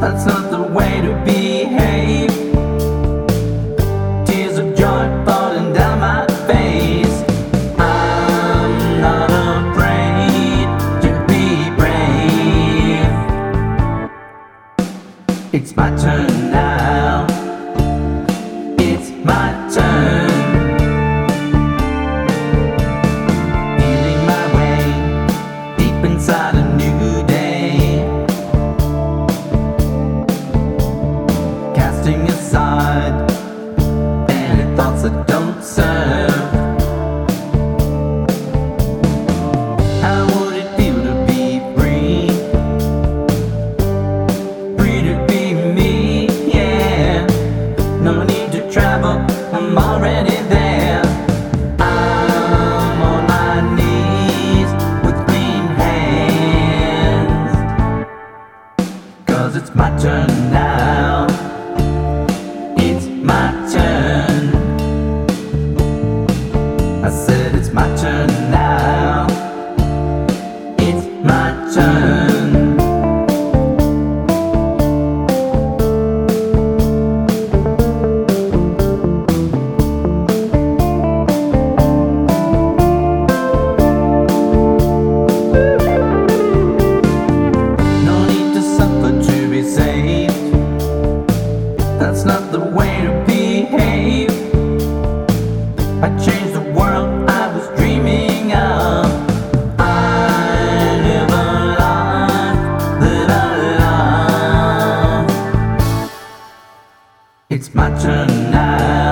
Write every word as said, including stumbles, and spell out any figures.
That's not the way to behave. Tears of joy falling down my face. I'm not afraid to be brave. It's my turn now. It's my turn. Feeling my way deep inside a new day. Casting aside any thoughts that don't serve. How would it feel to be free? Free to be me, yeah. No need to travel, I'm already there. I'm on my knees with clean hands. 'Cause it's my turn now. It's my turn. I said it's my turn now. It's my turn. No need to suffer to be saved. That's not the way to behave. I changed the world I was dreaming of. I live a life that I love. It's my turn now.